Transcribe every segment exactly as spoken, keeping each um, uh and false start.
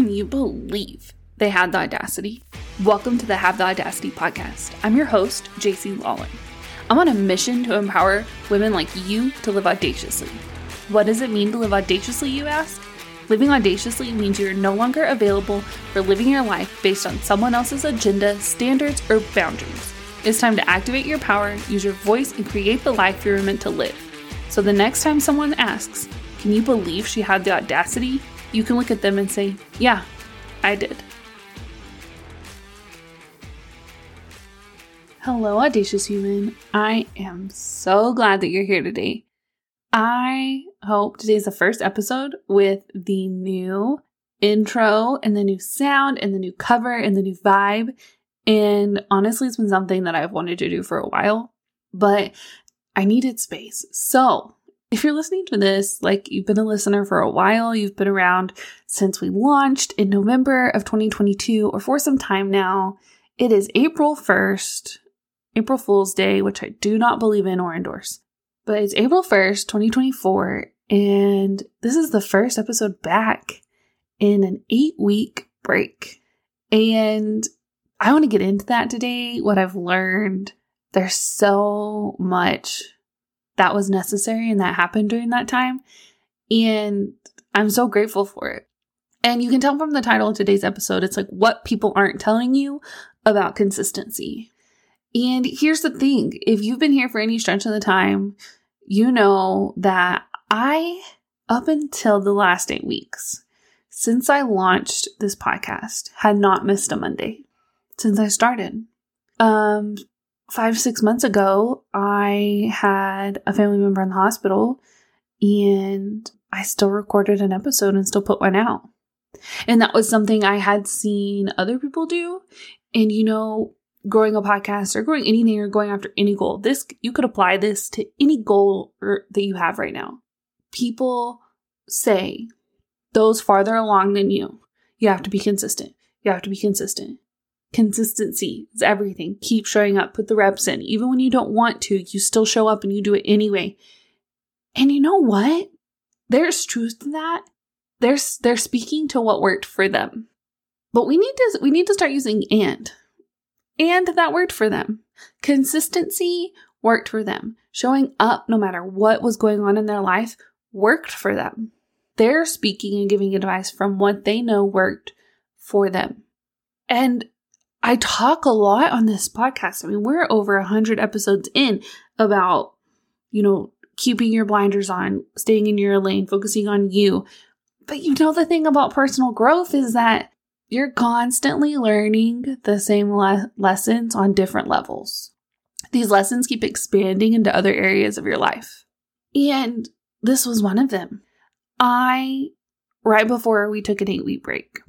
Can you believe they had the audacity? Welcome to the Have the Audacity podcast. I'm your host, J C Lawler. I'm on a mission to empower women like you to live audaciously. What does it mean to live audaciously, you ask? Living audaciously means you're no longer available for living your life based on someone else's agenda, standards, or boundaries. It's time to activate your power, use your voice, and create the life you're meant to live. So the next time someone asks, can you believe she had the audacity? You can look at them and say, yeah, I did. Hello, audacious human. I am so glad that you're here today. I hope today's the first episode with the new intro and the new sound and the new cover and the new vibe. And honestly, it's been something that I've wanted to do for a while, but I needed space. So if you're listening to this, like you've been a listener for a while, you've been around since we launched in November of twenty twenty-two or for some time now, it is April first, April Fool's Day, which I do not believe in or endorse. But it's April first, twenty twenty-four, and this is the first episode back in an eight-week break. And I want to get into that today, what I've learned. There's so much that was necessary and that happened during that time, and I'm so grateful for it. And you can tell from the title of today's episode, it's like what people aren't telling you about consistency. And here's the thing, if you've been here for any stretch of the time, you know that I, up until the last eight weeks, since I launched this podcast, had not missed a Monday since I started. Um, five, six months ago, I had a family member in the hospital and I still recorded an episode and still put one out. And that was something I had seen other people do. And, you know, growing a podcast or growing anything or going after any goal, this, you could apply this to any goal or, that you have right now. People say those farther along than you, you have to be consistent. You have to be consistent. Consistency is everything. Keep showing up. Put the reps in. Even when you don't want to, you still show up and you do it anyway. And you know what? There's truth to that. They're, they're speaking to what worked for them. But we need to we need to start using and. And that worked for them. Consistency worked for them. Showing up no matter what was going on in their life worked for them. They're speaking and giving advice from what they know worked for them. And I talk a lot on this podcast. I mean, we're over one hundred episodes in about, you know, keeping your blinders on, staying in your lane, focusing on you. But you know, the thing about personal growth is that you're constantly learning the same le- lessons on different levels. These lessons keep expanding into other areas of your life. And this was one of them. I, right before we took an eight-week break,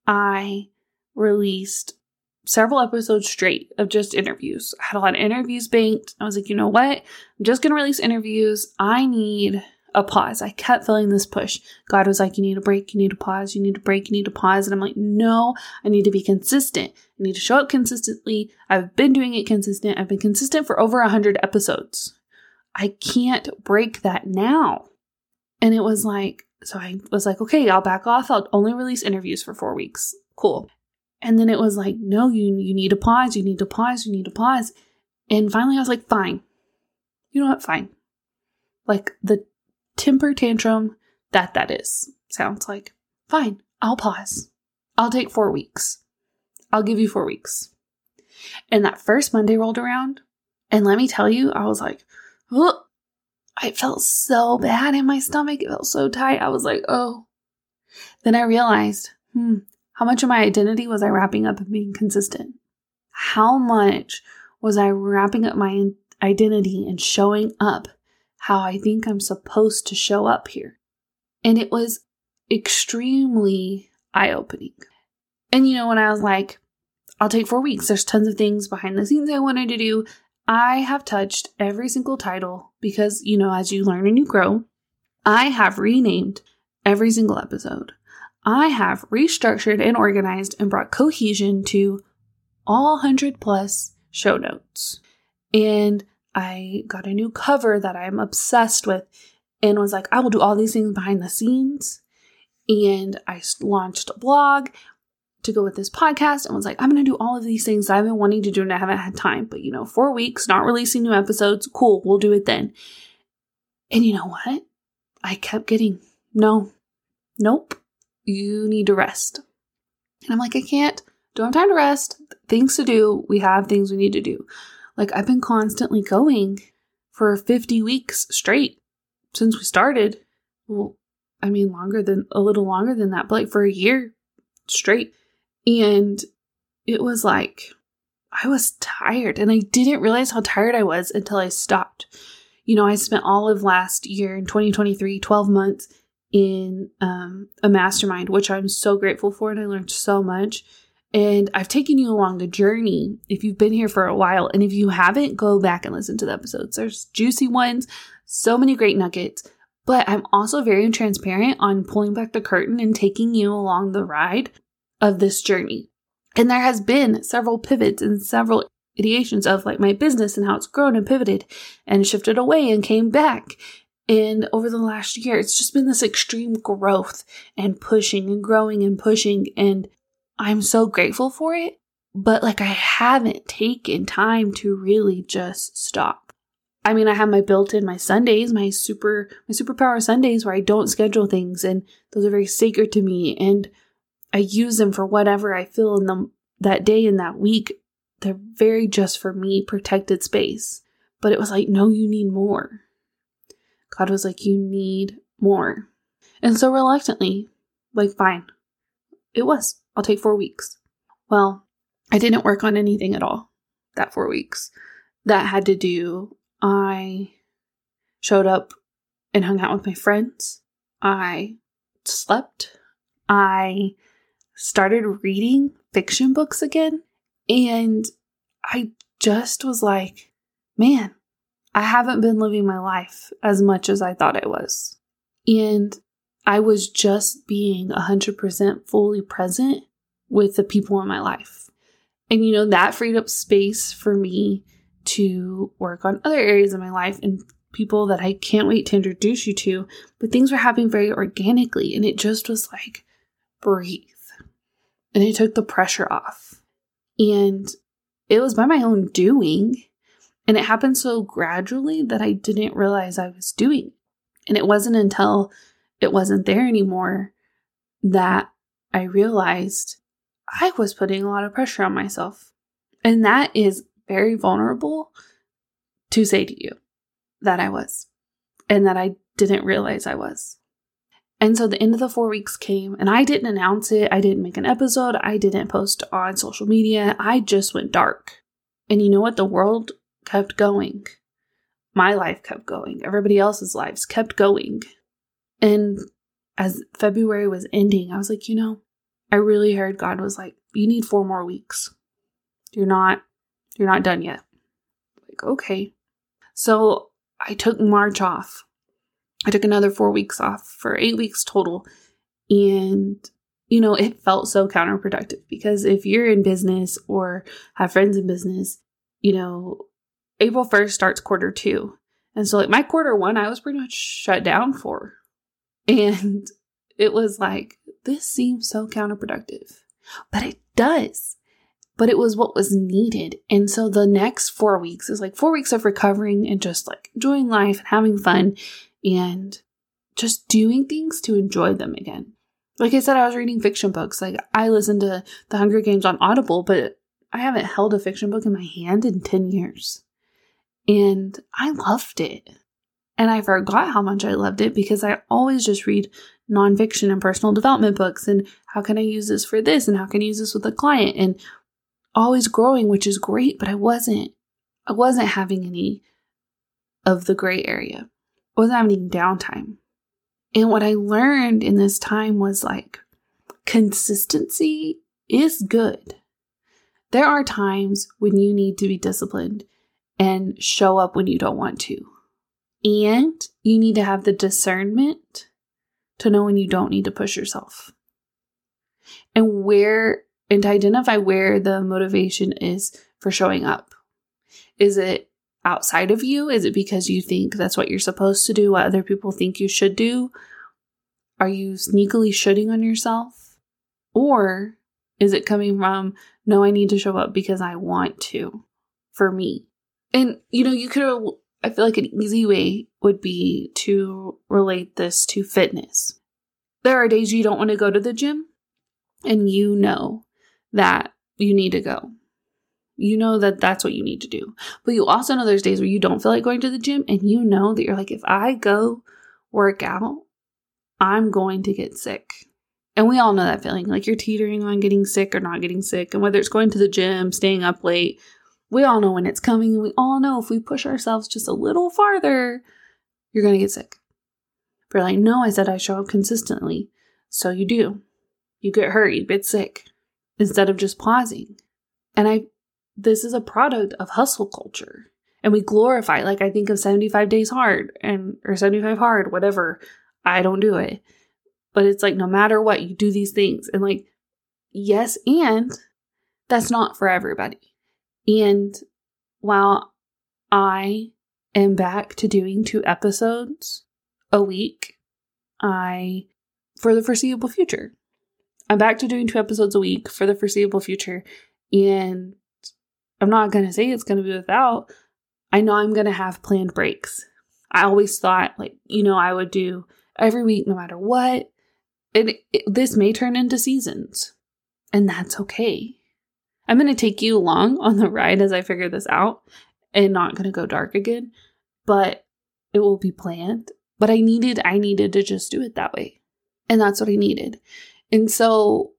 I released several episodes straight of just interviews. I had a lot of interviews banked. I was like, you know what? I'm just going to release interviews. I need a pause. I kept feeling this push. God was like, you need a break. You need a pause. You need a break. You need a pause. And I'm like, no, I need to be consistent. I need to show up consistently. I've been doing it consistent. I've been consistent for over one hundred episodes. I can't break that now. And it was like, so I was like, okay, I'll back off. I'll only release interviews for four weeks. Cool. And then it was like, no, you, you need to pause. You need to pause. You need to pause. And finally I was like, fine. You know what? Fine. Like the temper tantrum that that is. Sounds like, fine, I'll pause. I'll take four weeks. I'll give you four weeks. And that first Monday rolled around. And let me tell you, I was like, oh, I felt so bad in my stomach. It felt so tight. I was like, oh. Then I realized, hmm, how much of my identity was I wrapping up in being consistent? How much was I wrapping up my identity and showing up how I think I'm supposed to show up here? And it was extremely eye-opening. And you know, when I was like, I'll take four weeks, there's tons of things behind the scenes I wanted to do. I have touched every single title because, you know, as you learn and you grow, I have renamed every single episode. I have restructured and organized and brought cohesion to all one hundred plus show notes. And I got a new cover that I'm obsessed with and was like, I will do all these things behind the scenes. And I launched a blog to go with this podcast and was like, I'm going to do all of these things that I've been wanting to do and I haven't had time. But, you know, four weeks, not releasing new episodes. Cool. We'll do it then. And you know what? I kept getting, no, nope, you need to rest. And I'm like, I can't, don't have time to rest. Things to do. We have things we need to do. Like I've been constantly going for fifty weeks straight since we started. Well, I mean, longer than, a little longer than that, but like for a year straight. And it was like, I was tired and I didn't realize how tired I was until I stopped. You know, I spent all of last year in twenty twenty-three, twelve months in um, a mastermind, which I'm so grateful for. And I learned so much. And I've taken you along the journey if you've been here for a while. And if you haven't, go back and listen to the episodes. There's juicy ones, so many great nuggets. But I'm also very transparent on pulling back the curtain and taking you along the ride of this journey. And there has been several pivots and several ideations of like my business and how it's grown and pivoted and shifted away and came back. And over the last year, it's just been this extreme growth and pushing and growing and pushing. And I'm so grateful for it. But like I haven't taken time to really just stop. I mean, I have my built-in, my Sundays, my super, my superpower Sundays where I don't schedule things. And those are very sacred to me. And I use them for whatever I feel in them that day and that week. They're very just for me, protected space. But it was like, no, you need more. God was like, you need more. And so reluctantly, like, fine. It was. I'll take four weeks. Well, I didn't work on anything at all that four weeks. That had to do, I showed up and hung out with my friends. I slept. I started reading fiction books again. And I just was like, man, I haven't been living my life as much as I thought I was. And I was just being one hundred percent fully present with the people in my life. And, you know, that freed up space for me to work on other areas of my life and people that I can't wait to introduce you to. But things were happening very organically. And it just was like, breathe. And it took the pressure off. And it was by my own doing. And it happened so gradually that I didn't realize I was doing it. And it wasn't until it wasn't there anymore that I realized I was putting a lot of pressure on myself. And that is very vulnerable to say to you that I was, and that I didn't realize I was. And so the end of the four weeks came and I didn't announce it. I didn't make an episode. I didn't post on social media. I just went dark. And you know what? The world kept going. My life kept going. Everybody else's lives kept going. And as February was ending, I was like, you know, I really heard God was like, you need four more weeks. You're not, you're not done yet. Like, okay. So I took March off. I took another four weeks off for eight weeks total. And, you know, it felt so counterproductive because if you're in business or have friends in business, you know, April first starts quarter two. And so like my quarter one, I was pretty much shut down for. And it was like, this seems so counterproductive, but it does. But it was what was needed. And so the next four weeks is like four weeks of recovering and just like enjoying life and having fun and just doing things to enjoy them again. Like I said, I was reading fiction books. Like I listened to The Hunger Games on Audible, but I haven't held a fiction book in my hand in ten years. And I loved it. And I forgot how much I loved it because I always just read nonfiction and personal development books. And how can I use this for this? And how can I use this with a client? And always growing, which is great, but I wasn't, I wasn't having any of the gray area. I wasn't having any downtime. And what I learned in this time was like, consistency is good. There are times when you need to be disciplined and show up when you don't want to. And you need to have the discernment to know when you don't need to push yourself. And where, and to identify where the motivation is for showing up. Is it outside of you? Is it because you think that's what you're supposed to do, what other people think you should do? Are you sneakily shitting on yourself? Or is it coming from, no, I need to show up because I want to, for me? And, you know, you could, I feel like an easy way would be to relate this to fitness. There are days you don't want to go to the gym, and you know that you need to go. You know that that's what you need to do. But you also know there's days where you don't feel like going to the gym, and you know that you're like, if I go work out, I'm going to get sick. And we all know that feeling, like you're teetering on getting sick or not getting sick. And whether it's going to the gym, staying up late, we all know when it's coming. And we all know if we push ourselves just a little farther, you're going to get sick. But you're like, no, I said I show up consistently. So you do. You get hurt, you get sick, instead of just pausing. And I, this is a product of hustle culture. And we glorify, like I think of seventy-five days hard and, or seventy-five hard, whatever. I don't do it. But it's like, no matter what, you do these things. And like, yes, and that's not for everybody. And while I am back to doing two episodes a week, I, for the foreseeable future, I'm back to doing two episodes a week for the foreseeable future. And I'm not going to say it's going to be without. I know I'm going to have planned breaks. I always thought, like, you know, I would do every week no matter what. And it, this may turn into seasons. And that's okay. I'm going to take you along on the ride as I figure this out. And not going to go dark again. But it will be planned. But I needed, I needed to just do it that way. And that's what I needed. And so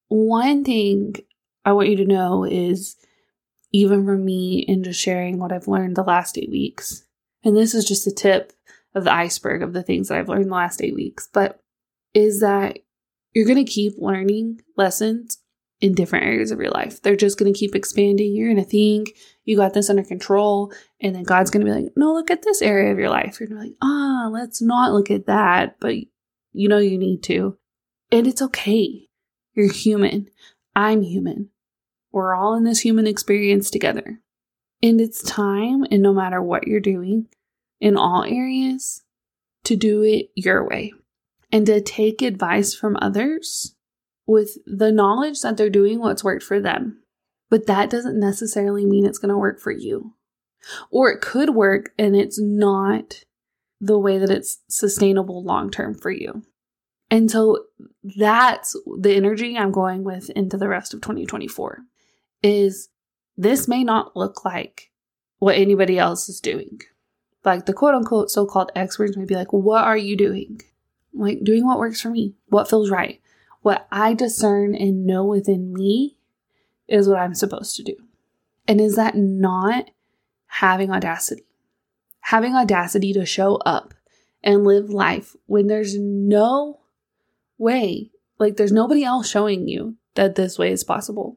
one thing I want you to know is, even from me and just sharing what I've learned the last eight weeks, and this is just the tip of the iceberg of the things that I've learned the last eight weeks, but is that you're going to keep learning lessons in different areas of your life. They're just going to keep expanding. You're going to think you got this under control, and then God's going to be like, no, look at this area of your life. You're going to be like, ah, oh, let's not look at that, but you know you need to. And it's okay. You're human. I'm human. We're all in this human experience together. And it's time, and no matter what you're doing, in all areas, to do it your way. And to take advice from others with the knowledge that they're doing what's worked for them. But that doesn't necessarily mean it's going to work for you. Or it could work, and it's not the way that it's sustainable long-term for you. And so that's the energy I'm going with into the rest of twenty twenty-four. Is this may not look like what anybody else is doing. Like the quote unquote so-called experts may be like, what are you doing? I'm like, doing what works for me, what feels right. What I discern and know within me is what I'm supposed to do. And is that not having audacity? Having audacity to show up and live life when there's no way, like there's nobody else showing you that this way is possible.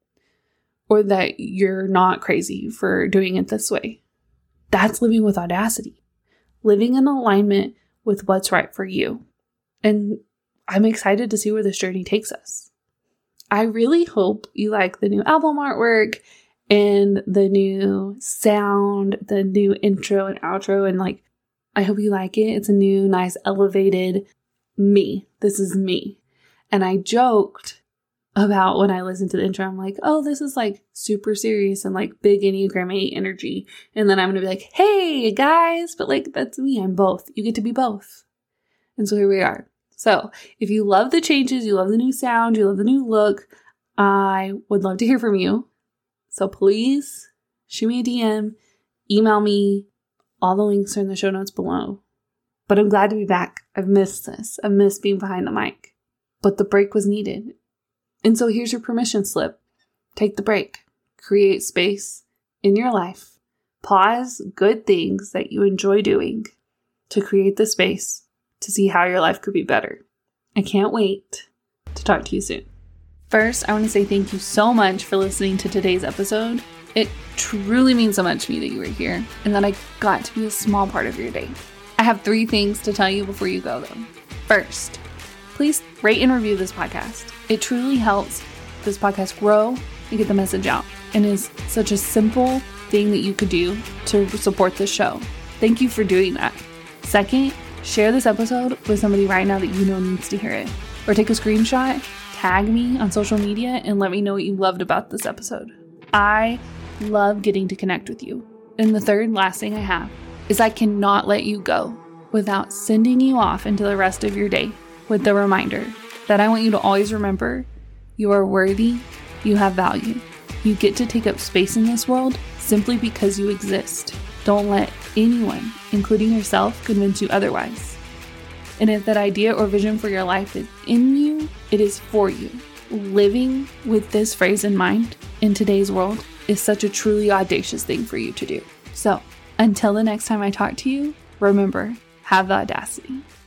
Or that you're not crazy for doing it this way. That's living with audacity. Living in alignment with what's right for you. And I'm excited to see where this journey takes us. I really hope you like the new album artwork and the new sound, the new intro and outro. And like, I hope you like it. It's a new, nice, elevated me. This is me. And I joked about when I listened to the intro, I'm like, oh, this is like super serious and like big Enneagram eight energy. And then I'm going to be like, hey guys, but like, that's me. I'm both. You get to be both. And so here we are. So if you love the changes, you love the new sound, you love the new look, I would love to hear from you. So please shoot me a D M, email me. All the links are in the show notes below. But I'm glad to be back. I've missed this. I've missed being behind the mic. But the break was needed. And so here's your permission slip. Take the break. Create space in your life. Pause good things that you enjoy doing to create the space to see how your life could be better. I can't wait to talk to you soon. First, I want to say thank you so much for listening to today's episode. It truly means so much to me that you were here and that I got to be a small part of your day. I have three things to tell you before you go, though. First, please rate and review this podcast. It truly helps this podcast grow and get the message out, and is such a simple thing that you could do to support this show. Thank you for doing that. Second, share this episode with somebody right now that you know needs to hear it. Or take a screenshot, tag me on social media, and let me know what you loved about this episode. I love getting to connect with you. And the third last thing I have is I cannot let you go without sending you off into the rest of your day with the reminder that I want you to always remember you are worthy, you have value. You get to take up space in this world simply because you exist. Don't let anyone, including yourself, convince you otherwise. And if that idea or vision for your life is in you, it is for you. Living with this phrase in mind in today's world is such a truly audacious thing for you to do. So, until the next time I talk to you, remember, have the audacity.